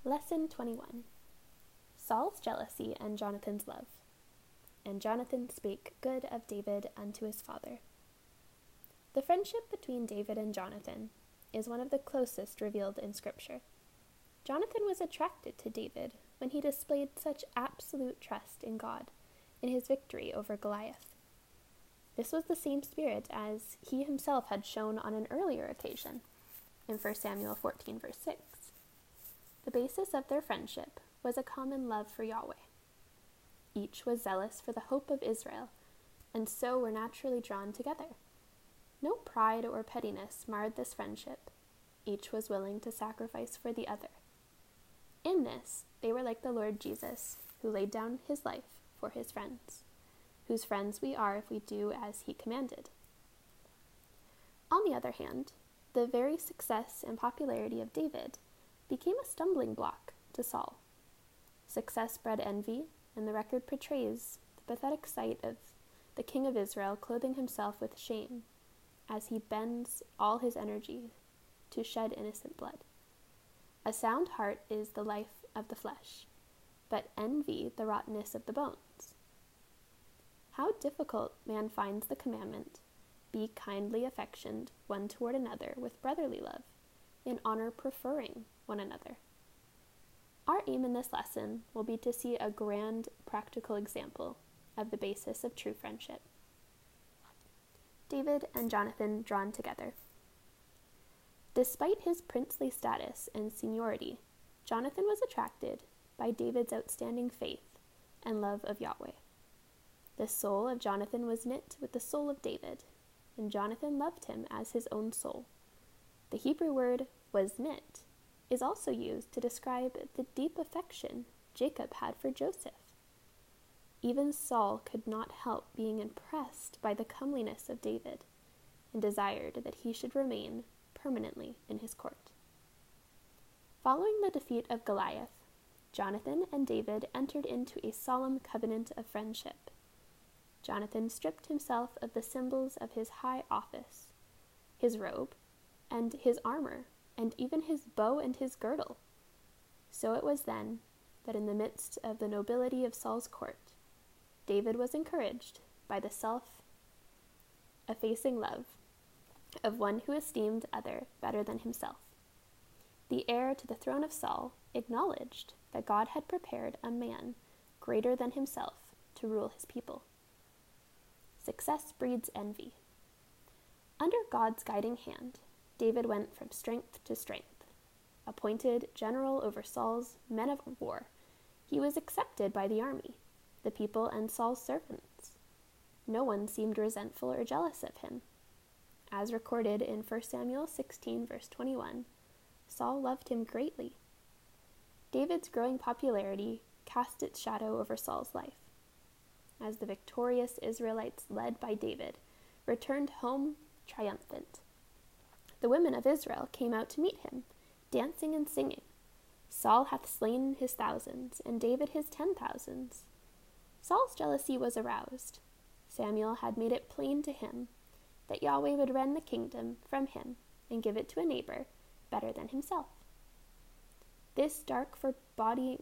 Lesson 21. Saul's jealousy and Jonathan's love. And Jonathan spake good of David unto his father. The friendship between David and Jonathan is one of the closest revealed in Scripture. Jonathan was attracted to David when he displayed such absolute trust in God in his victory over Goliath. This was the same spirit as he himself had shown on an earlier occasion in 1 Samuel 14, verse 6. The basis of their friendship was a common love for Yahweh. Each was zealous for the hope of Israel, and so were naturally drawn together. No pride or pettiness marred this friendship. Each was willing to sacrifice for the other. In this, they were like the Lord Jesus, who laid down his life for his friends, whose friends we are if we do as he commanded. On the other hand, the very success and popularity of David became a stumbling block to Saul. Success bred envy, and the record portrays the pathetic sight of the king of Israel clothing himself with shame as he bends all his energy to shed innocent blood. A sound heart is the life of the flesh, but envy the rottenness of the bones. How difficult man finds the commandment, be kindly affectioned one toward another with brotherly love, in honor preferring one another. Our aim in this lesson will be to see a grand practical example of the basis of true friendship. David and Jonathan drawn together. Despite his princely status and seniority, Jonathan was attracted by David's outstanding faith and love of Yahweh. The soul of Jonathan was knit with the soul of David, and Jonathan loved him as his own soul. The Hebrew word was knit is also used to describe the deep affection Jacob had for Joseph. Even Saul could not help being impressed by the comeliness of David and desired that he should remain permanently in his court. Following the defeat of Goliath, Jonathan and David entered into a solemn covenant of friendship. Jonathan stripped himself of the symbols of his high office, his robe, and his armor, and even his bow and his girdle. So it was then that in the midst of the nobility of Saul's court, David was encouraged by the self-effacing love of one who esteemed other better than himself. The heir to the throne of Saul acknowledged that God had prepared a man greater than himself to rule his people. Success breeds envy. Under God's guiding hand, David went from strength to strength. Appointed general over Saul's men of war, he was accepted by the army, the people, and Saul's servants. No one seemed resentful or jealous of him. As recorded in 1 Samuel 16, verse 21, Saul loved him greatly. David's growing popularity cast its shadow over Saul's life. As the victorious Israelites led by David returned home triumphant, the women of Israel came out to meet him, dancing and singing. Saul hath slain his thousands, and David his 10,000s. Saul's jealousy was aroused. Samuel had made it plain to him that Yahweh would rend the kingdom from him and give it to a neighbor better than himself. This dark foreboding,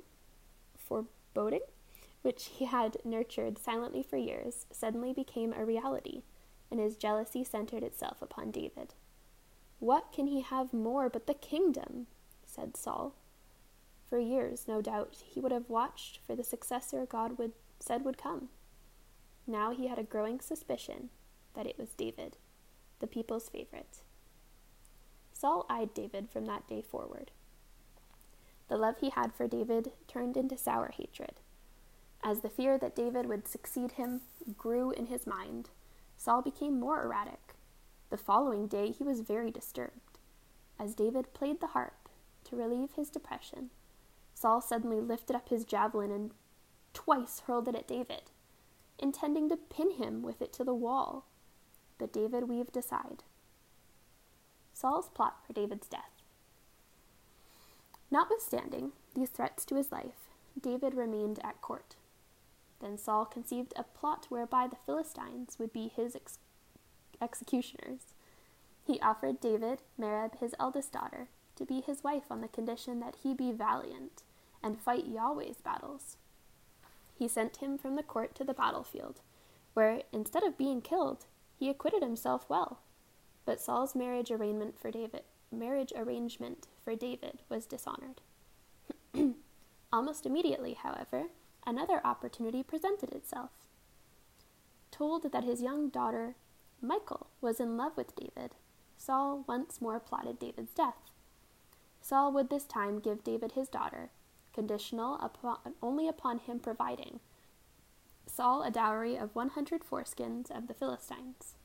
which he had nurtured silently for years, suddenly became a reality, and his jealousy centered itself upon David. "What can he have more but the kingdom?" said Saul. For years, no doubt, he would have watched for the successor God said would come. Now he had a growing suspicion that it was David, the people's favorite. Saul eyed David from that day forward. The love he had for David turned into sour hatred. As the fear that David would succeed him grew in his mind, Saul became more erratic. The following day he was very disturbed. As David played the harp to relieve his depression, Saul suddenly lifted up his javelin and twice hurled it at David, intending to pin him with it to the wall. But David weaved aside. Saul's plot for David's death. Notwithstanding these threats to his life, David remained at court. Then Saul conceived a plot whereby the Philistines would be his executioners. He offered David Merab, his eldest daughter, to be his wife on the condition that he be valiant and fight Yahweh's battles. He sent him from the court to the battlefield, where, instead of being killed, he acquitted himself well. But Saul's marriage arrangement for David was dishonored. Almost immediately, however, another opportunity presented itself. Told that his young daughter, Michal, was in love with David, Saul once more plotted David's death. Saul would this time give David his daughter, conditional only upon him providing Saul a dowry of 100 foreskins of the Philistines.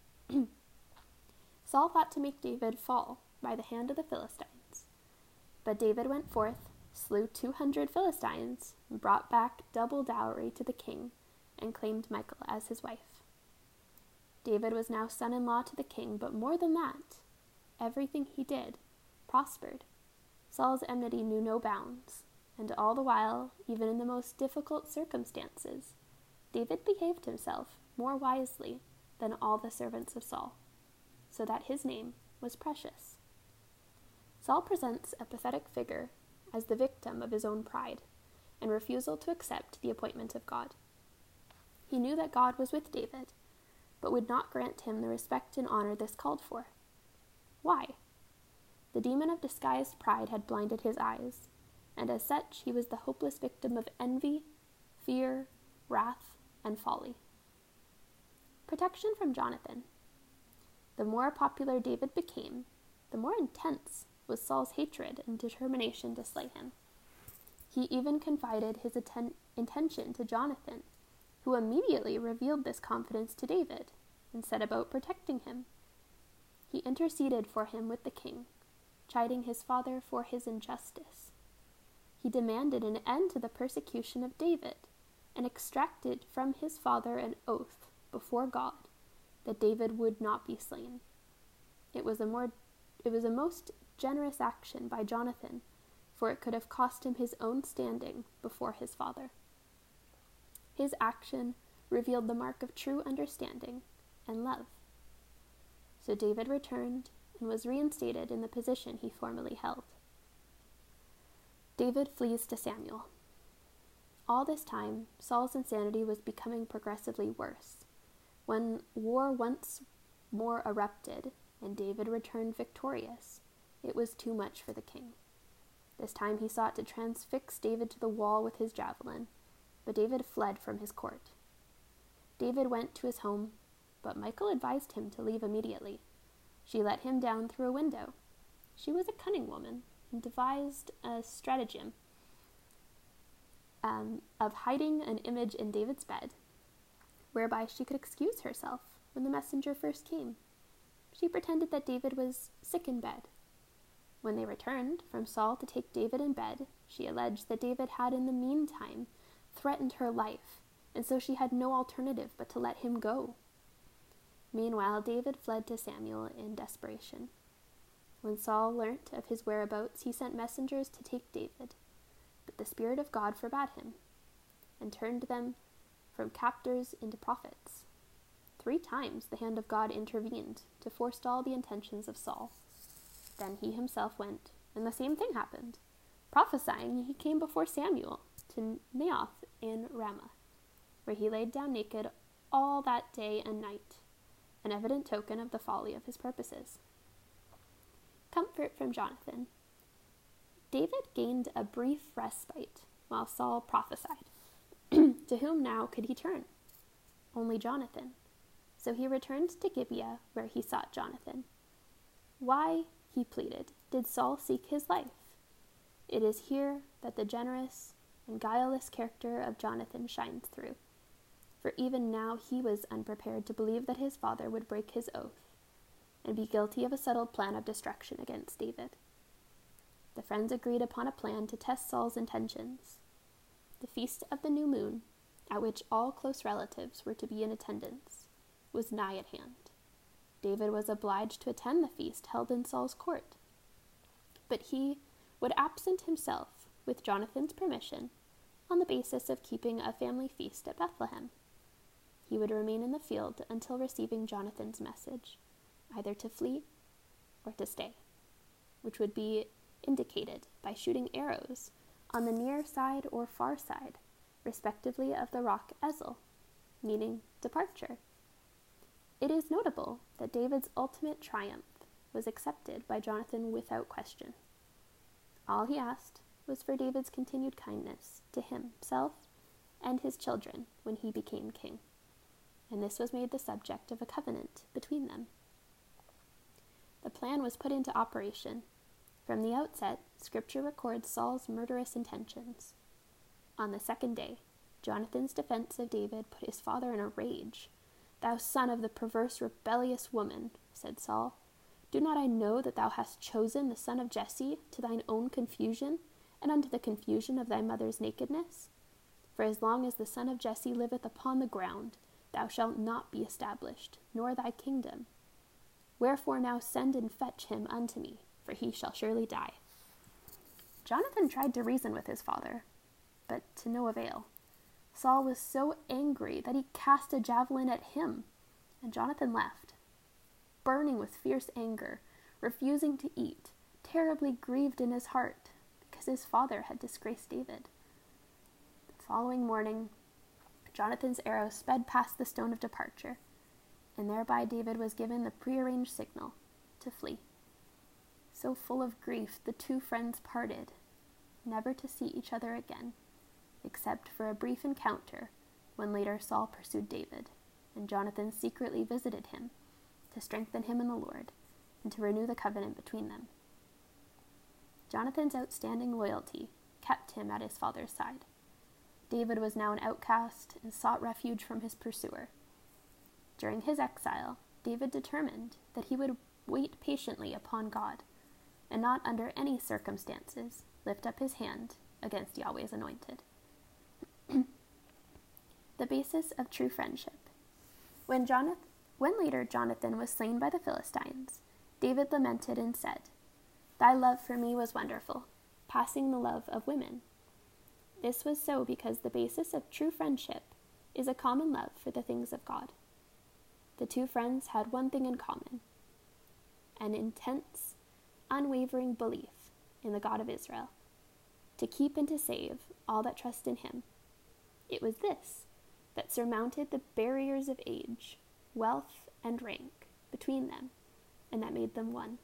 Saul thought to make David fall by the hand of the Philistines. But David went forth, slew 200 Philistines, brought back double dowry to the king, and claimed Michal as his wife. David was now son-in-law to the king, but more than that, everything he did prospered. Saul's enmity knew no bounds, and all the while, even in the most difficult circumstances, David behaved himself more wisely than all the servants of Saul, so that his name was precious. Saul presents a pathetic figure as the victim of his own pride and refusal to accept the appointment of God. He knew that God was with David, but would not grant him the respect and honor this called for. Why? The demon of disguised pride had blinded his eyes, and as such he was the hopeless victim of envy, fear, wrath, and folly. Protection from Jonathan. The more popular David became, the more intense was Saul's hatred and determination to slay him. He even confided his intention to Jonathan, who immediately revealed this confidence to David and set about protecting him. He interceded for him with the king, chiding his father for his injustice. He demanded an end to the persecution of David and extracted from his father an oath before God that David would not be slain. It was a most generous action by Jonathan, for it could have cost him his own standing before his father. His action revealed the mark of true understanding and love. So David returned and was reinstated in the position he formerly held. David flees to Samuel. All this time, Saul's insanity was becoming progressively worse. When war once more erupted and David returned victorious, it was too much for the king. This time he sought to transfix David to the wall with his javelin, but David fled from his court. David went to his home, but Michal advised him to leave immediately. She let him down through a window. She was a cunning woman and devised a stratagem of hiding an image in David's bed, whereby she could excuse herself when the messenger first came. She pretended that David was sick in bed. When they returned from Saul to take David in bed, she alleged that David had in the meantime threatened her life, and so she had no alternative but to let him go. Meanwhile, David fled to Samuel in desperation. When Saul learnt of his whereabouts, he sent messengers to take David, but the Spirit of God forbade him, and turned them from captors into prophets. 3 times the hand of God intervened to forestall the intentions of Saul. Then he himself went, and the same thing happened. Prophesying, he came before Samuel to Naioth in Ramah, where he laid down naked all that day and night, an evident token of the folly of his purposes. Comfort from Jonathan. David gained a brief respite while Saul prophesied. To whom now could he turn? Only Jonathan. So he returned to Gibeah, where he sought Jonathan. Why, he pleaded, did Saul seek his life? It is here that the generous and guileless character of Jonathan shines through, for even now he was unprepared to believe that his father would break his oath and be guilty of a settled plan of destruction against David. The friends agreed upon a plan to test Saul's intentions. The feast of the new moon, at which all close relatives were to be in attendance, was nigh at hand. David was obliged to attend the feast held in Saul's court, but he would absent himself, with Jonathan's permission, on the basis of keeping a family feast at Bethlehem. He would remain in the field until receiving Jonathan's message, either to flee or to stay, which would be indicated by shooting arrows on the near side or far side, respectively, of the rock Ezel, meaning departure. It is notable that David's ultimate triumph was accepted by Jonathan without question. All he asked was for David's continued kindness to himself and his children when he became king, and this was made the subject of a covenant between them. The plan was put into operation. From the outset, Scripture records Saul's murderous intentions. On the second day, Jonathan's defense of David put his father in a rage. "Thou son of the perverse, rebellious woman," said Saul, "do not I know that thou hast chosen the son of Jesse to thine own confusion, and unto the confusion of thy mother's nakedness? For as long as the son of Jesse liveth upon the ground, thou shalt not be established, nor thy kingdom. Wherefore now send and fetch him unto me, for he shall surely die." Jonathan tried to reason with his father, but to no avail. Saul was so angry that he cast a javelin at him, and Jonathan left, burning with fierce anger, refusing to eat, terribly grieved in his heart because his father had disgraced David. The following morning, Jonathan's arrow sped past the stone of departure, and thereby David was given the prearranged signal to flee. So full of grief, the two friends parted, never to see each other again, except for a brief encounter when later Saul pursued David, and Jonathan secretly visited him to strengthen him in the Lord and to renew the covenant between them. Jonathan's outstanding loyalty kept him at his father's side. David was now an outcast and sought refuge from his pursuer. During his exile, David determined that he would wait patiently upon God and not under any circumstances lift up his hand against Yahweh's anointed. The basis of true friendship. When later Jonathan was slain by the Philistines, David lamented and said, "Thy love for me was wonderful, passing the love of women." This was so because the basis of true friendship is a common love for the things of God. The two friends had one thing in common: an intense, unwavering belief in the God of Israel, to keep and to save all that trust in him. It was this that surmounted the barriers of age, wealth, and rank between them, and that made them one.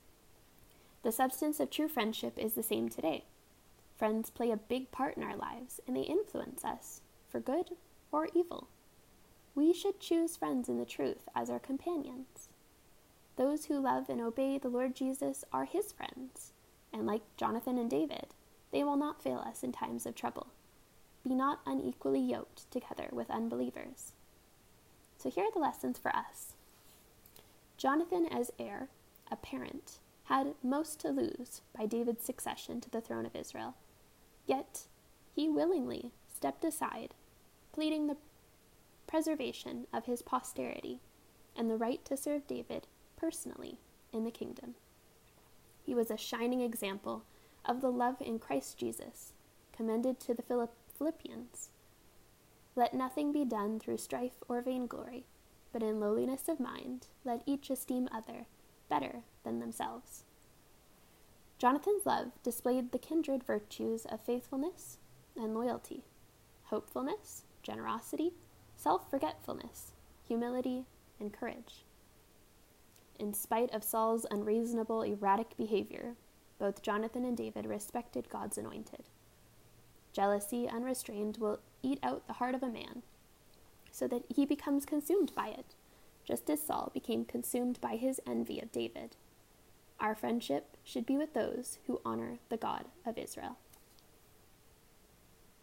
The substance of true friendship is the same today. Friends play a big part in our lives, and they influence us, for good or evil. We should choose friends in the truth as our companions. Those who love and obey the Lord Jesus are his friends, and like Jonathan and David, they will not fail us in times of trouble. Be not unequally yoked together with unbelievers. So here are the lessons for us. Jonathan, as heir, a parent, had most to lose by David's succession to the throne of Israel. Yet he willingly stepped aside, pleading the preservation of his posterity and the right to serve David personally in the kingdom. He was a shining example of the love in Christ Jesus, commended to the Philippians. Let nothing be done through strife or vainglory, but in lowliness of mind let each esteem other better than themselves. Jonathan's love displayed the kindred virtues of faithfulness and loyalty, hopefulness, generosity, self-forgetfulness, humility, and courage. In spite of Saul's unreasonable, erratic behavior, both Jonathan and David respected God's anointed. Jealousy unrestrained will eat out the heart of a man, so that he becomes consumed by it, just as Saul became consumed by his envy of David. Our friendship should be with those who honor the God of Israel.